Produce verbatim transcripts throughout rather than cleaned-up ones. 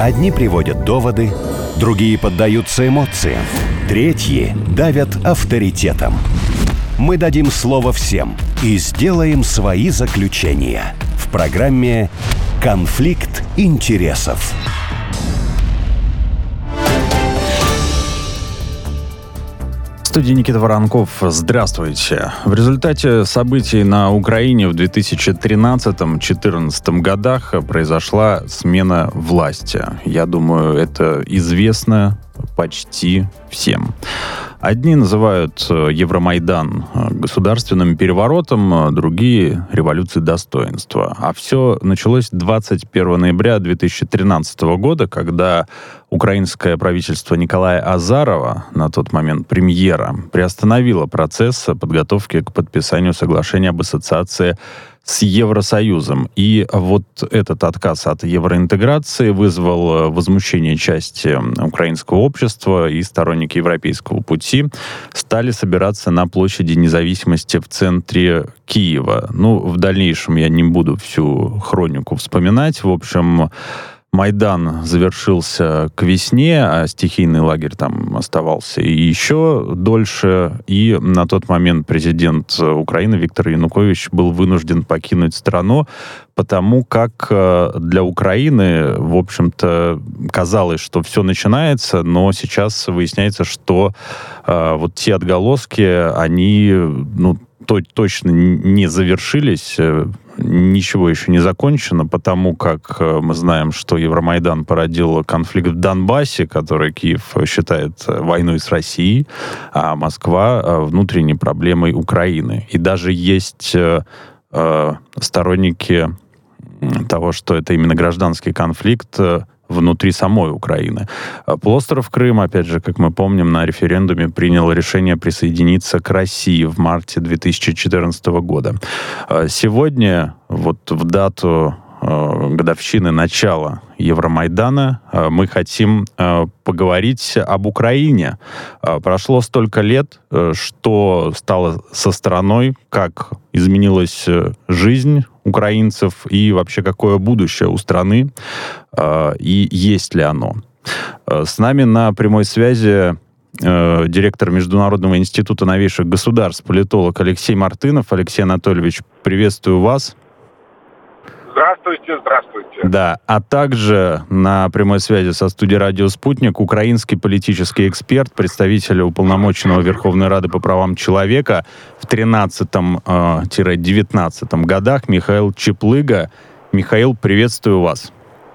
Одни приводят доводы, другие поддаются эмоциям, третьи давят авторитетом. Мы дадим слово всем и сделаем свои заключения в программе «Конфликт интересов». В студии Никита Воронков. Здравствуйте. В результате событий на Украине в две тысячи тринадцатом-две тысячи четырнадцатом годах произошла смена власти. Я думаю, это известно почти всем. Одни называют Евромайдан государственным переворотом, другие — революцией достоинства. А все началось двадцать первого ноября две тысячи тринадцатого года, когда украинское правительство Николая Азарова, на тот момент премьера, приостановило процесс подготовки к подписанию соглашения об ассоциации с Евросоюзом. И вот этот отказ от евроинтеграции вызвал возмущение части украинского общества, и сторонники европейского пути стали собираться на площади Независимости в центре Киева. Ну, в дальнейшем я не буду всю хронику вспоминать. В общем, Майдан завершился к весне, а стихийный лагерь там оставался и еще дольше. И на тот момент президент Украины Виктор Янукович был вынужден покинуть страну, потому как для Украины, в общем-то, казалось, что все начинается, но сейчас выясняется, что э, вот те отголоски, они, ну, то, точно не завершились. Ничего еще не закончено, потому как мы знаем, что Евромайдан породил конфликт в Донбассе, который Киев считает войной с Россией, а Москва — внутренней проблемой Украины. И даже есть э, сторонники того, что это именно гражданский конфликт внутри самой Украины. Полуостров Крым, опять же, как мы помним, на референдуме принял решение присоединиться к России в марте две тысячи четырнадцатого года. Сегодня, вот в дату годовщины начала Евромайдана, мы хотим поговорить об Украине. Прошло столько лет, что стало со страной, как изменилась жизнь украинцев и вообще какое будущее у страны, и есть ли оно. С нами на прямой связи директор Международного института новейших государств, политолог Алексей Мартынов. Алексей Анатольевич, приветствую вас. Здравствуйте, здравствуйте. Да, а также на прямой связи со студией «Радио Спутник» украинский политический эксперт, представитель уполномоченного Верховной Рады по правам человека в тринадцатом-девятнадцатом годах Михаил Чаплыга. Михаил, приветствую вас.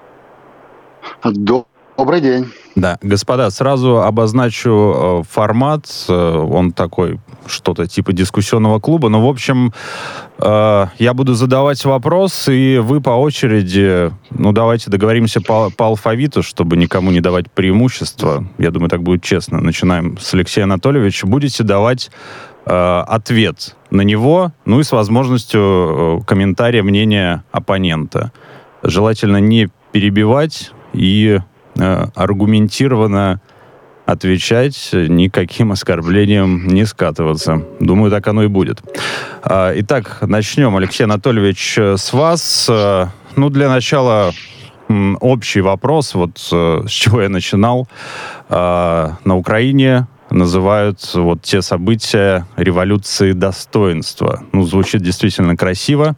Добрый день. Да, господа, сразу обозначу э, формат. Э, он такой, что-то типа дискуссионного клуба. Но, в общем, э, я буду задавать вопрос, и вы по очереди, ну, давайте договоримся по, по алфавиту, чтобы никому не давать преимущества. Я думаю, так будет честно. Начинаем с Алексея Анатольевича. Будете давать э, ответ на него, ну и с возможностью э, комментария, мнения оппонента. Желательно не перебивать и аргументированно отвечать, никаким оскорблением не скатываться. Думаю, так оно и будет. Итак, начнем, Алексей Анатольевич, с вас. Ну, для начала общий вопрос, вот с чего я начинал. На Украине называют вот те события революцией достоинства. Ну, звучит действительно красиво.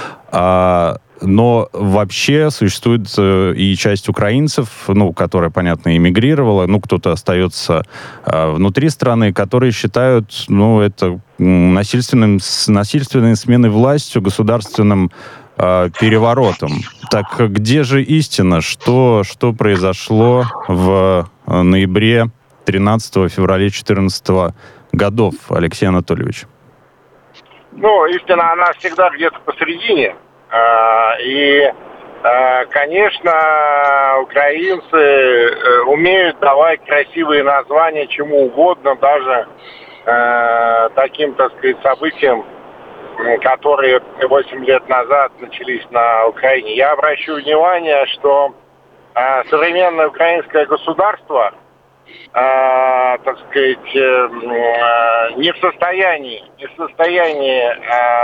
Но вообще существует э, и часть украинцев, ну, которая, понятно, эмигрировала, ну, кто-то остается э, внутри страны, которые считают, ну, это насильственным, насильственной сменой властью, государственным э, переворотом. Так где же истина? Что, что произошло в ноябре тринадцатого, феврале четырнадцатого годов, Алексей Анатольевич? Ну, истина, она всегда где-то посередине. И, конечно, украинцы умеют давать красивые названия чему угодно, даже таким, так сказать, событиям, которые восемь лет назад начались на Украине. Я обращу внимание, что современное украинское государство, э, так сказать, э, не в состоянии, не в состоянии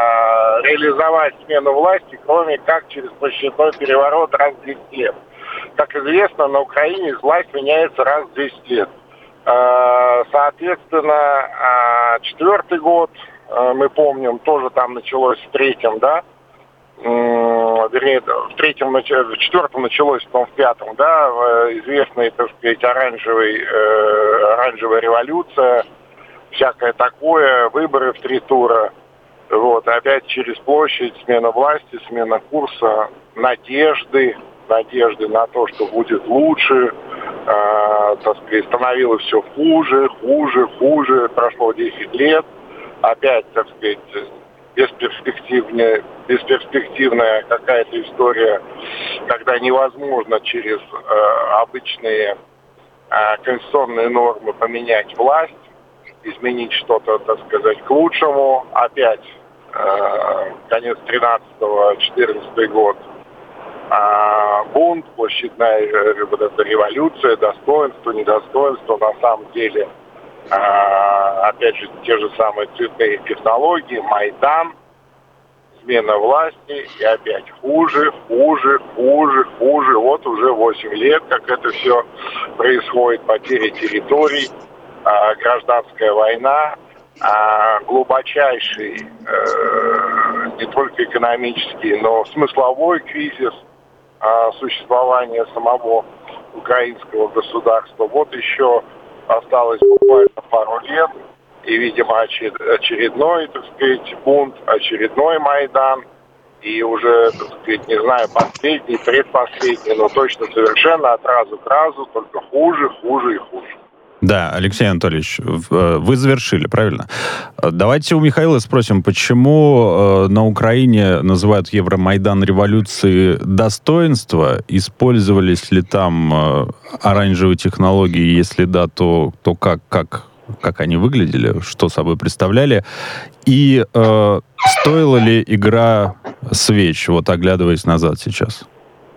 э, реализовать смену власти, кроме как через площадной переворот раз в десять лет. как известно, на Украине власть меняется раз в десять лет. Соответственно, четвертый год, мы помним, тоже там началось в третьем, да, вернее, в третьем, в четвертом началось, потом в пятом, да, известная, так сказать, оранжевый, оранжевая революция, всякое такое, выборы в три тура, вот, опять через площадь, смена власти, смена курса, надежды, надежды на то, что будет лучше, э, так сказать, становилось все хуже, хуже, хуже, прошло десять лет, опять, так сказать, бесперспективная, бесперспективная какая-то история, когда невозможно через э, обычные э, конституционные нормы поменять власть, изменить что-то, так сказать, к лучшему. Опять э, конец тринадцатого, четырнадцатый год, э, бунт, площадная вот эта революция, достоинство, недостоинство, на самом деле, э, опять же, те же самые цветные технологии, Майдан, смена власти, и опять хуже, хуже, хуже, хуже. Вот уже восемь лет, как это все происходит, потери территорий, гражданская война, глубочайший э, не только экономический, но смысловой кризис э, существования самого украинского государства. Вот еще осталось буквально пару лет, и, видимо, очередной, так сказать, бунт, очередной Майдан, и уже, так сказать, не знаю, последний, предпоследний, но точно совершенно от раза к разу, только хуже, хуже и хуже. Да, Алексей Анатольевич, вы завершили, правильно? Давайте у Михаила спросим, почему на Украине называют Евромайдан революцией достоинства? Использовались ли там оранжевые технологии? Если да, то, то как, как, как они выглядели, что собой представляли? И э, стоила ли игра свеч, вот оглядываясь назад сейчас?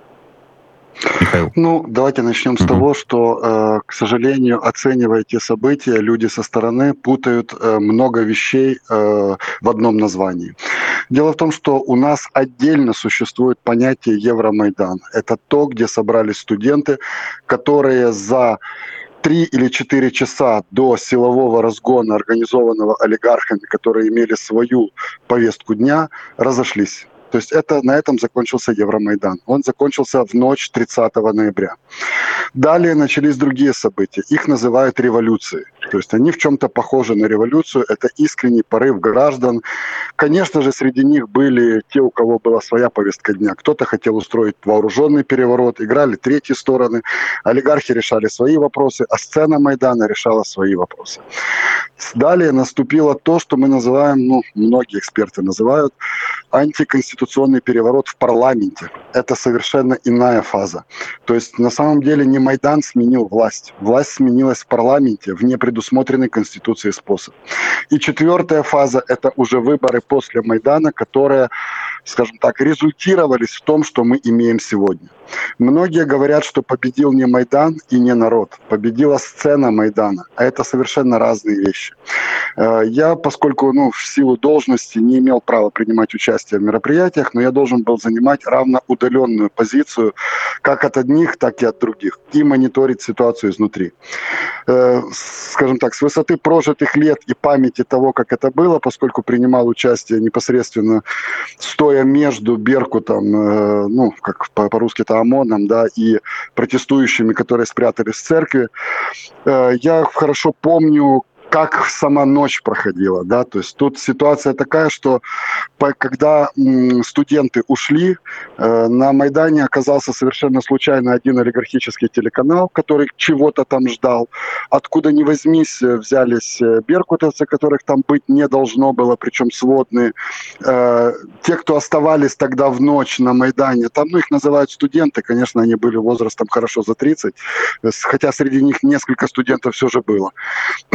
Михаил. Ну, давайте начнем с uh-huh. того, что, э, к сожалению, оценивая те события, люди со стороны путают э, много вещей э, в одном названии. Дело в том, что у нас отдельно существует понятие Евромайдан. Это то, где собрались студенты, которые за три или четыре часа до силового разгона, организованного олигархами, которые имели свою повестку дня, разошлись. То есть это, на этом закончился Евромайдан. Он закончился в ночь тридцатого ноября. Далее начались другие события. Их называют революцией. То есть они в чем-то похожи на революцию. Это искренний порыв граждан. Конечно же, среди них были те, у кого была своя повестка дня. Кто-то хотел устроить вооруженный переворот. Играли третьи стороны. Олигархи решали свои вопросы, а сцена Майдана решала свои вопросы. Далее наступило то, что мы называем, ну, многие эксперты называют, антиконституционный переворот в парламенте. Это совершенно иная фаза. То есть на самом деле не Майдан сменил власть. Власть сменилась в парламенте в непредусмотренный Конституцией способ. И четвертая фаза – это уже выборы после Майдана, которые, скажем так, результировались в том, что мы имеем сегодня. Многие говорят, что победил не Майдан и не народ. Победила сцена Майдана. А это совершенно разные вещи. Я, поскольку ну, в силу должности не имел права принимать участие в мероприятиях, но я должен был занимать равноудаленную позицию как от одних, так и от других. И мониторить ситуацию изнутри. Скажем так, с высоты прожитых лет и памяти того, как это было, поскольку принимал участие непосредственно стоя между Беркутом, ну, как по-русски это ОМОНом, да, и протестующими, которые спрятались в церкви, я хорошо помню, как сама ночь проходила, да, то есть тут ситуация такая, что когда студенты ушли, на Майдане оказался совершенно случайно один олигархический телеканал, который чего-то там ждал. Откуда ни возьмись, взялись беркутовцы, которых там быть не должно было, причем сводные. Те, кто оставались тогда в ночь на Майдане, там, ну, их называют студенты, конечно, они были возрастом хорошо за тридцать, хотя среди них несколько студентов все же было. Они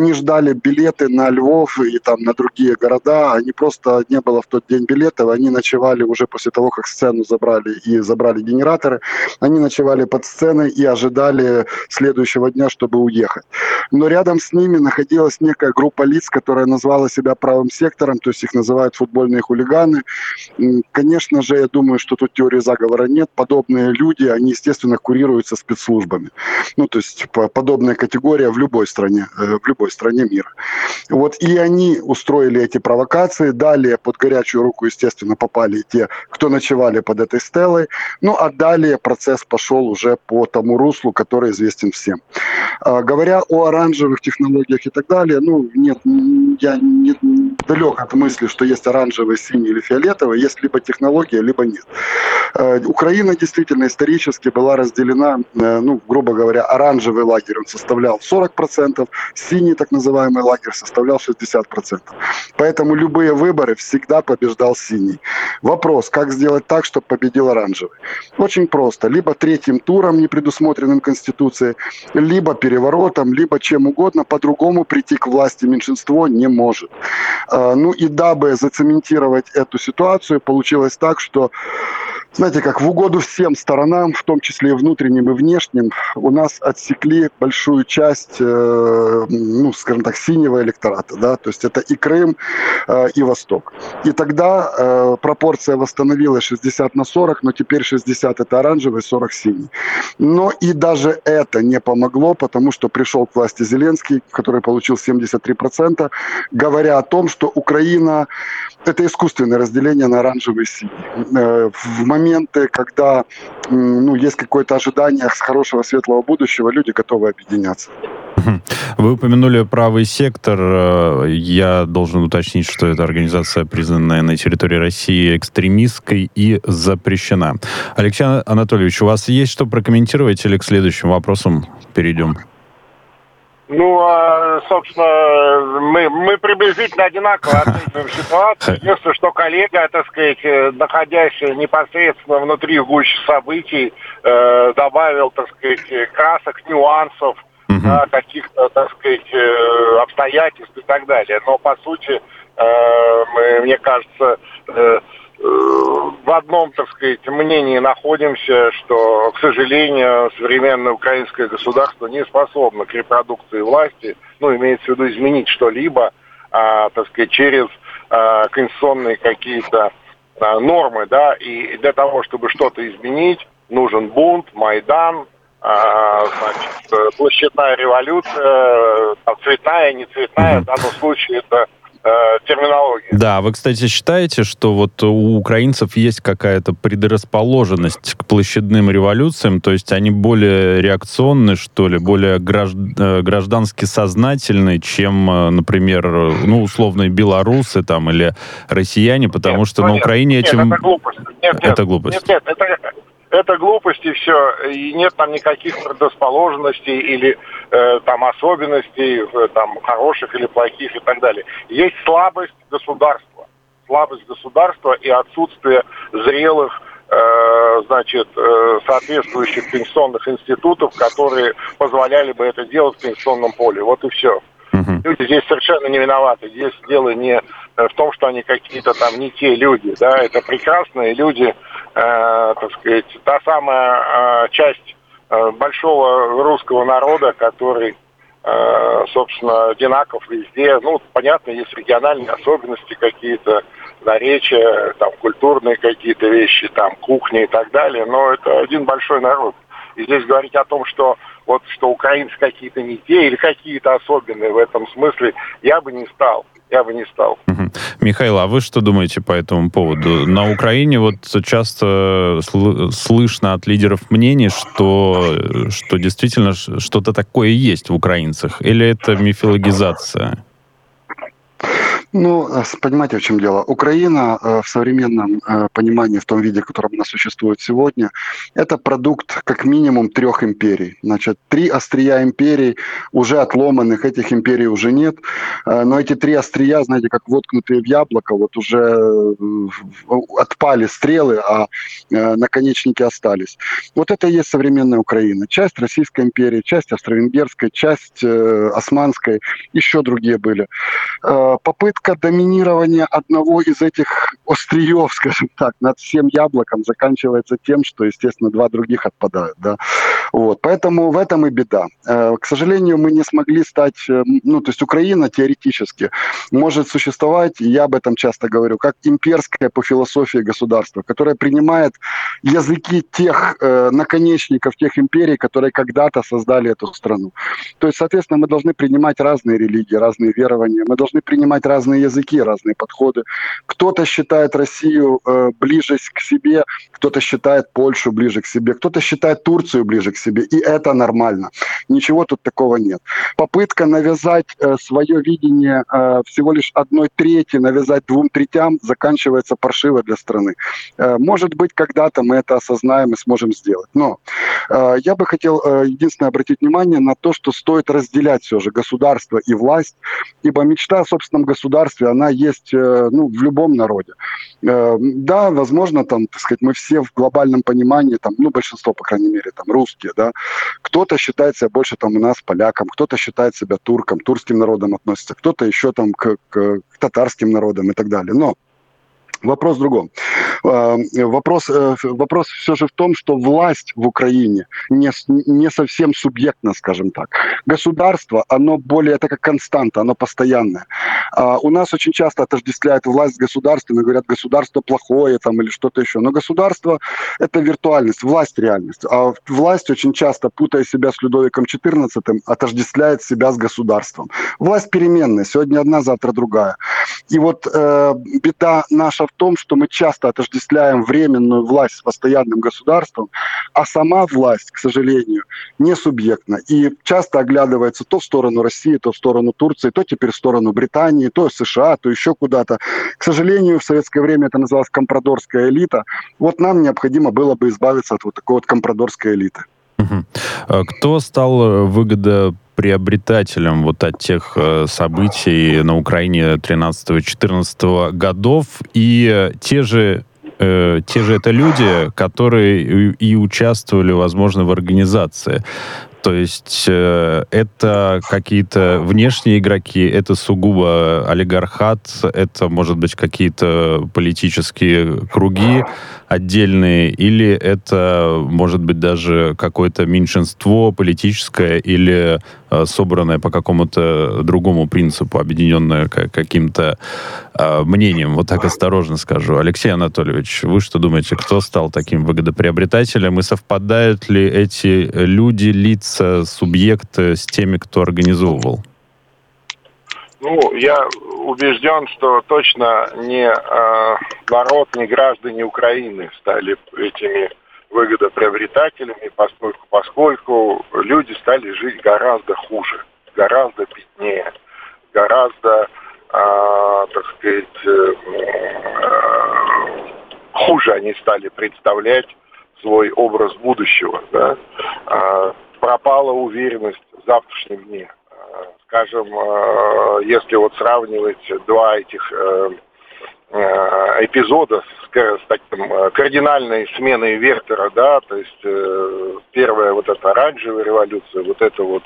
они ждали билеты на Львов и там на другие города, они просто, не было в тот день билетов, они ночевали уже после того, как сцену забрали и забрали генераторы, они ночевали под сценой и ожидали следующего дня, чтобы уехать. Но рядом с ними находилась некая группа лиц, которая назвала себя правым сектором, то есть их называют футбольные хулиганы. Конечно же, я думаю, что тут теории заговора нет. Подобные люди, они, естественно, курируются спецслужбами. Ну, то есть подобная категория в любой стране, в любой стране мира. Вот, и они устроили эти провокации. Далее под горячую руку, естественно, попали те, кто ночевали под этой стелой. Ну, а далее процесс пошел уже по тому руслу, который известен всем. А, говоря о оранжевых технологиях и так далее, ну, нет, я не далек от мысли, что есть оранжевый, синий или фиолетовый, есть либо технология, либо нет. А, Украина действительно исторически была разделена, ну, грубо говоря, оранжевый лагерь, он составлял сорок процентов, синий так называемый лагерь составлял шестьдесят процентов. Поэтому любые выборы всегда побеждал синий. Вопрос, как сделать так, чтобы победил оранжевый? Очень просто. Либо третьим туром, не предусмотренным Конституцией, либо переворотом, либо чем угодно. По-другому прийти к власти меньшинство не может. Ну и дабы зацементировать эту ситуацию, получилось так, что, знаете, как в угоду всем сторонам, в том числе и внутренним и внешним, у нас отсекли большую часть, э, ну, скажем так, синего электората, да, то есть это и Крым, э, и Восток. И тогда э, пропорция восстановилась шестьдесят на сорок, но теперь шестьдесят это оранжевый, сорок синий. Но и даже это не помогло, потому что пришел к власти Зеленский, который получил семьдесят три процента, говоря о том, что Украина – это искусственное разделение на оранжевый и синий. Э, в моменты, когда ну, есть какое-то ожидание с хорошего светлого будущего, люди готовы объединяться. Вы упомянули правый сектор. Я должен уточнить, что эта организация, признанная на территории России экстремистской и запрещена. Алексей Анатольевич, у вас есть что прокомментировать или к следующим вопросам перейдем? Ну, собственно, мы, мы приблизительно одинаково оцениваем ситуацию. Единственное, что коллега, так сказать, находясь непосредственно внутри гуще событий, добавил, так сказать, красок, нюансов, uh-huh. да, каких-то, так сказать, обстоятельств и так далее. Но, по сути, мы, мне кажется, в одном, так сказать, мнении находимся, что, к сожалению, современное украинское государство не способно к репродукции власти, ну, имеется в виду изменить что-либо, а, так сказать, через а, конституционные какие-то а, нормы, да, и для того, чтобы что-то изменить, нужен бунт, Майдан, а, значит, площадная революция, а, цветная, не цветная, в данном случае это терминология. Да, вы, кстати, считаете, что вот у украинцев есть какая-то предрасположенность к площадным революциям, то есть они более реакционны, что ли, более граждански сознательны, чем, например, ну, условные белорусы там или россияне, потому нет, что ну, на Украине нет, этим... это глупость. Нет, это нет, глупость. Нет, нет, это... Это глупость и все, и нет там никаких предрасположенностей или э, там особенностей, э, там хороших или плохих и так далее. Есть слабость государства, слабость государства и отсутствие зрелых, э, значит, э, соответствующих конституционных институтов, которые позволяли бы это делать в конституционном поле. Вот и все. Uh-huh. Люди здесь совершенно не виноваты. Здесь дело не в том, что они какие-то там не те люди, да, это прекрасные люди. Э, так сказать, та самая э, часть э, большого русского народа, который, э, собственно, одинаков везде. Ну, понятно, есть региональные особенности какие-то, наречия, там, культурные какие-то вещи, там, кухни и так далее, но это один большой народ. И здесь говорить о том, что вот что украинцы какие-то не те или какие-то особенные в этом смысле, я бы не стал. Я бы не стал. Угу. Михаил, а вы что думаете по этому поводу? На Украине вот часто сл- слышно от лидеров мнений, что, что действительно что-то такое есть в украинцах. Или это мифологизация? Ну, понимаете, в чем дело? Украина в современном понимании, в том виде, в котором она существует сегодня, это продукт как минимум трех империй. Значит, три острия империй уже отломанных, этих империй уже нет. Но эти три острия, знаете, как воткнутые в яблоко, вот уже отпали стрелы, а наконечники остались. Вот это и есть современная Украина. Часть Российской империи, часть Австро-Венгерской, часть Османской, еще другие были. Попытка доминирования одного из этих остриев, скажем так, над всем яблоком заканчивается тем, что, естественно, два других отпадают. Да? Вот. Поэтому в этом и беда. К сожалению, мы не смогли стать... Ну, то есть Украина теоретически может существовать, и я об этом часто говорю, как имперское по философии государство, которое принимает языки тех э, наконечников, тех империй, которые когда-то создали эту страну. То есть, соответственно, мы должны принимать разные религии, разные верования, мы должны принимать разные языки, разные подходы. Кто-то считает Россию э, ближе к себе, кто-то считает Польшу ближе к себе, кто-то считает Турцию ближе к себе, и это нормально. Ничего тут такого нет. Попытка навязать э, свое видение э, всего лишь одной трети, навязать двум третям, заканчивается паршиво для страны. Э, может быть, когда-то мы это осознаем и сможем сделать. Но э, я бы хотел э, единственное обратить внимание на то, что стоит разделять все же государство и власть, ибо мечта о собственном государстве, она есть э, ну, в любом народе. Э, да, возможно, там, так сказать, мы все в глобальном понимании, там, ну, большинство, по крайней мере, там, русские, да, кто-то считает себя больше там у нас поляком, кто-то считает себя турком, турским народом относится, кто-то еще там к, к, к татарским народам и так далее. Но вопрос в другом. Вопрос, вопрос все же в том, что власть в Украине не, не совсем субъектна, скажем так. Государство, оно более, это как константа, оно постоянное. А у нас очень часто отождествляют власть с государством и говорят, государство плохое там, или что-то еще. Но государство – это виртуальность, власть – реальность. А власть очень часто, путая себя с Людовиком четырнадцатым, отождествляет себя с государством. Власть переменная, сегодня одна, завтра другая. И вот э, беда наша в том, что мы часто отождествляем временную власть с постоянным государством, а сама власть, к сожалению, не субъектна. И часто оглядывается то в сторону России, то в сторону Турции, то теперь в сторону Британии, то в США, то еще куда-то. К сожалению, в советское время это называлось компрадорская элита. Вот нам необходимо было бы избавиться от вот такой вот компрадорской элиты. Кто стал выгодоприобретателем вот от тех э, событий на Украине тринадцатого-четырнадцатого годов? И те же, э, те же это люди, которые и, и участвовали, возможно, в организации. То есть э, это какие-то внешние игроки, это сугубо олигархат, это, может быть, какие-то политические круги отдельные, или это, может быть, даже какое-то меньшинство политическое или э, собранное по какому-то другому принципу, объединенное каким-то э, мнением. Вот так осторожно скажу. Алексей Анатольевич, вы что думаете, кто стал таким выгодоприобретателем, и совпадают ли эти люди, лица, субъекты с теми, кто организовывал? Ну, я убежден, что точно не э, народ, не граждане Украины стали этими выгодоприобретателями, поскольку, поскольку люди стали жить гораздо хуже, гораздо беднее, гораздо, э, так сказать, э, э, хуже они стали представлять свой образ будущего. Да? Э, пропала уверенность в завтрашнем дне. Скажем, если вот сравнивать два этих эпизода с, с таким кардинальной сменой вектора, да, то есть первая вот эта оранжевая революция, вот это вот,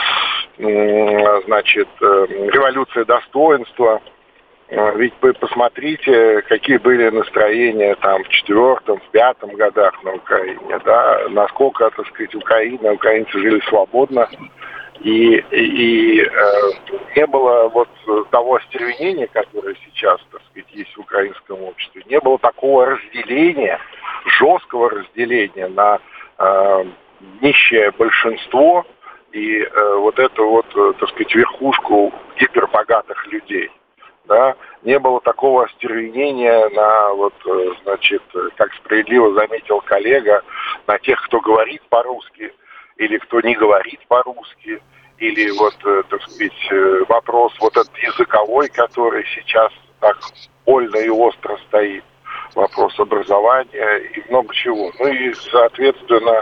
значит, революция достоинства. Ведь вы посмотрите, какие были настроения там в четвертом, в пятом годах на Украине, да, насколько, так сказать, Украина, украинцы жили свободно, и, и, и э, не было вот того остервенения, которое сейчас, так сказать, есть в украинском обществе, не было такого разделения, жесткого разделения на э, нищее большинство и э, вот эту вот, так сказать, верхушку гипербогатых людей. Да, не было такого остервенения на, вот, значит, как справедливо заметил коллега, на тех, кто говорит по-русски или кто не говорит по-русски, или вот, так сказать, вопрос вот этот языковой, который сейчас так больно и остро стоит, вопрос образования и много чего. Ну и, соответственно,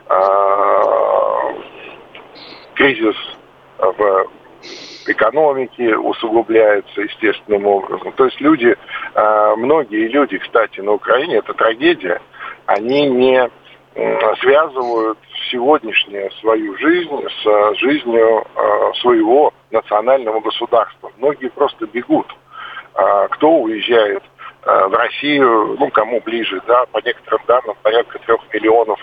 кризис в экономике усугубляется естественным образом. То есть люди, многие люди, кстати, на Украине, это трагедия, они не связывают сегодняшнюю свою жизнь с жизнью своего национального государства. Многие просто бегут. Кто уезжает в Россию, ну, кому ближе, да, по некоторым данным, порядка трех миллионов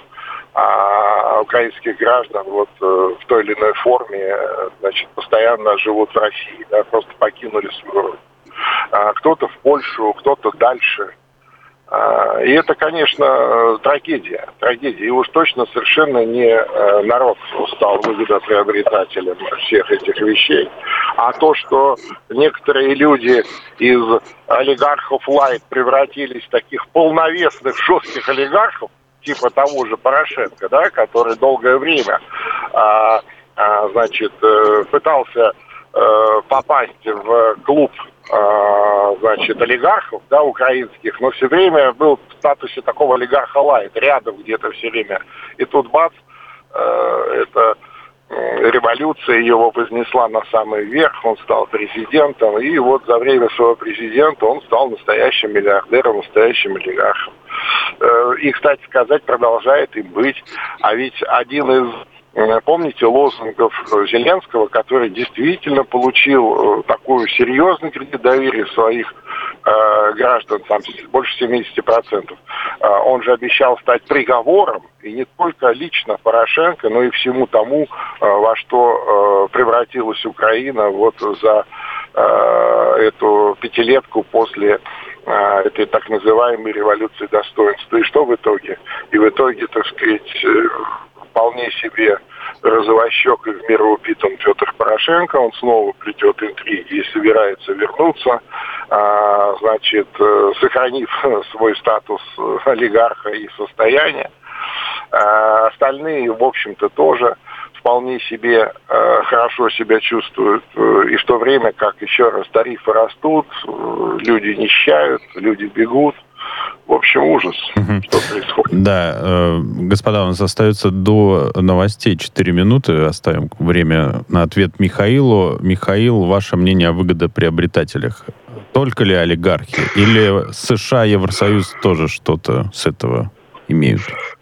а украинских граждан вот в той или иной форме, значит, постоянно живут в России, да, просто покинули свою родину. А кто-то в Польшу, кто-то дальше. А, и это, конечно, трагедия, трагедия. И уж точно совершенно не народ стал выгодоприобретателем всех этих вещей, а то, что некоторые люди из олигархов лайт превратились в таких полновесных, жестких олигархов, типа того же Порошенко, да, который долгое время, а, а, значит, пытался а, попасть в клуб, а, значит, олигархов, да, украинских, но все время был в статусе такого олигарха лайт, рядом где-то все время. И тут бац, а, это революция его вознесла на самый верх, он стал президентом, и вот за время своего президента он стал настоящим миллиардером, настоящим олигархом. И, кстати сказать, продолжает им быть. А ведь один из, помните, лозунгов Зеленского, который действительно получил такой серьезный кредит доверия своих э, граждан, там больше семьдесят процентов, э, он же обещал стать приговором, и не только лично Порошенко, но и всему тому, э, во что э, превратилась Украина вот за э, эту пятилетку после э, этой так называемой революции достоинства. И что в итоге? И в итоге, так сказать, вполне себе розовощекой в меру убитым Петр Порошенко, он снова плетет интриги и собирается вернуться, а, значит, сохранив свой статус олигарха и состояние. А остальные, в общем-то, тоже вполне себе э, хорошо себя чувствуют. И в то время, как, еще раз, тарифы растут, люди нищают, люди бегут. В общем, ужас, угу. Что происходит. Да, э, господа, у нас остается до новостей четыре минуты. Оставим время на ответ Михаилу. Михаил, ваше мнение о выгодоприобретателях? Только ли олигархи? Или США, Евросоюз тоже что-то с этого имеют?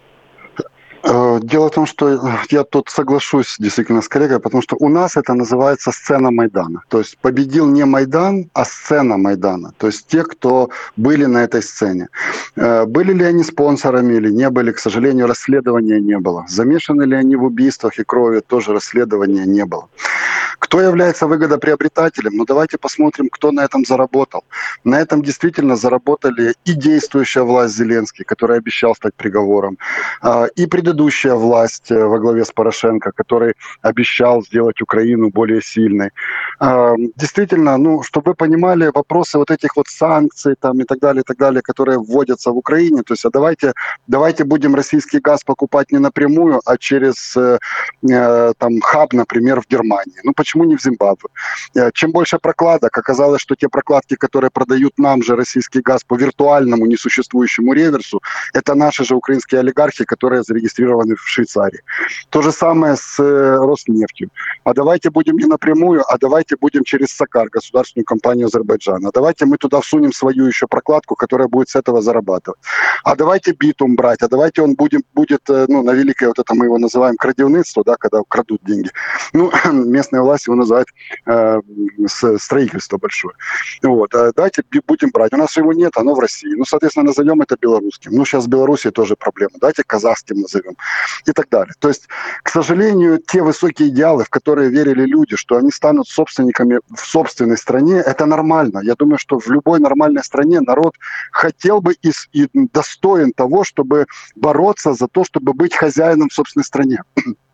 Дело в том, что я тут соглашусь действительно с коллегой, потому что у нас это называется сцена Майдана. То есть победил не Майдан, а сцена Майдана. То есть те, кто были на этой сцене. Были ли они спонсорами или не были, к сожалению, расследования не было. Замешаны ли они в убийствах и крови, тоже расследования не было. Кто является выгодоприобретателем? Ну, давайте посмотрим, кто на этом заработал. На этом действительно заработали и действующая власть Зеленский, который обещал стать приговором, и предыдущая власть во главе с Порошенко, который обещал сделать Украину более сильной. Действительно, ну, чтобы вы понимали, вопросы вот этих вот санкций там, и так далее, и так далее, которые вводятся в Украине, то есть а давайте, давайте будем российский газ покупать не напрямую, а через там, хаб, например, в Германии. Ну, почему не в Зимбабве? Чем больше прокладок, оказалось, что те прокладки, которые продают нам же российский газ по виртуальному несуществующему реверсу, это наши же украинские олигархи, которые зарегистрированы в Швейцарии. То же самое с Роснефтью. А давайте будем не напрямую, а давайте будем через Сакар, государственную компанию Азербайджана. Давайте мы туда всунем свою еще прокладку, которая будет с этого зарабатывать. А давайте битум брать, а давайте он будет, будет ну, на великое, вот это мы его называем крадівництво, да, когда крадут деньги. Ну, местная власть его называет э, строительство большое. Вот. А давайте будем брать. У нас его нет, оно в России. Ну, соответственно, назовем это белорусским. Ну, сейчас в Беларуси тоже проблема. Давайте казахским назовем. И так далее. То есть, к сожалению, те высокие идеалы, в которые верили люди, что они станут собственниками в собственной стране, это нормально. Я думаю, что в любой нормальной стране народ хотел бы и, и достоин того, чтобы бороться за то, чтобы быть хозяином в собственной стране.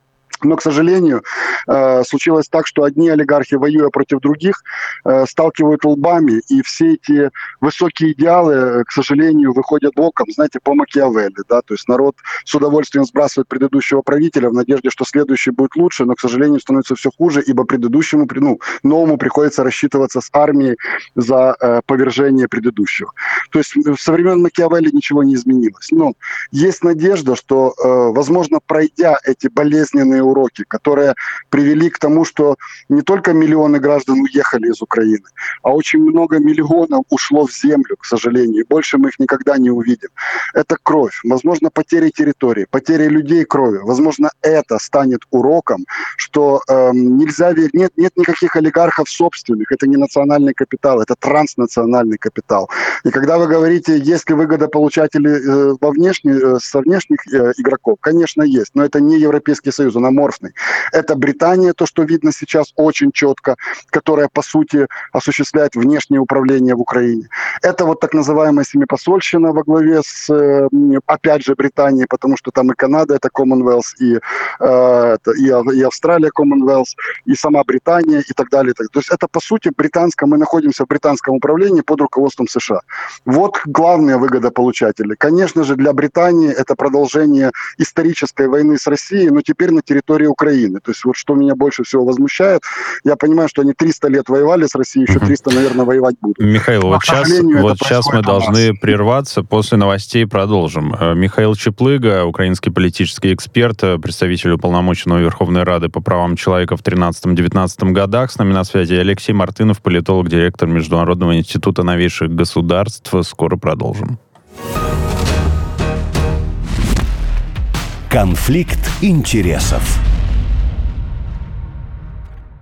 Но, к сожалению, случилось так, что одни олигархи, воюя против других, сталкивают лбами, и все эти высокие идеалы, к сожалению, выходят боком, знаете, по Макиавелли, да, то есть народ с удовольствием сбрасывает предыдущего правителя в надежде, что следующий будет лучше, но, к сожалению, становится все хуже, ибо предыдущему, ну, новому приходится рассчитываться с армией за э, повержение предыдущих. То есть со времен Макиавелли ничего не изменилось. Но есть надежда, что, э, возможно, пройдя эти болезненные уроки, которые привели к тому, что не только миллионы граждан уехали из Украины, а очень много миллионов ушло в землю, к сожалению, и больше мы их никогда не увидим. Это кровь, возможно, потери территории, потери людей крови. Возможно, это станет уроком, что э, нельзя верить, нет, нет никаких олигархов собственных, это не национальный капитал, это транснациональный капитал. И когда вы говорите, есть ли выгодополучатели э, во внешне, э, со внешних э, игроков, конечно, есть, но это не Европейский Союз, он аморфный. Это Британия, то, что видно сейчас очень четко, которая, по сути, осуществляет внешнее управление в Украине. Это вот так называемая семипосольщина во главе с, э, опять же, Британией, потому что там и Канада, это Commonwealth, и, э, и, и Австралия Commonwealth, и сама Британия, и так далее. То есть это, по сути, британское, мы находимся в британском управлении под руководством США. Вот главные выгодополучатели. Конечно же, для Британии это продолжение исторической войны с Россией, но теперь на территории Украины. То есть вот что меня больше всего возмущает, я понимаю, что они триста лет воевали с Россией, еще триста, наверное, воевать будут. Михаил, вот сейчас, вот сейчас мы должны прерваться, после новостей продолжим. Михаил Чаплыга, украинский политический эксперт, представитель уполномоченного Верховной Рады по правам человека в тринадцатом-девятнадцатом годах. С нами на связи Алексей Мартынов, политолог, директор Международного института новейших государств. Скоро продолжим. Конфликт интересов.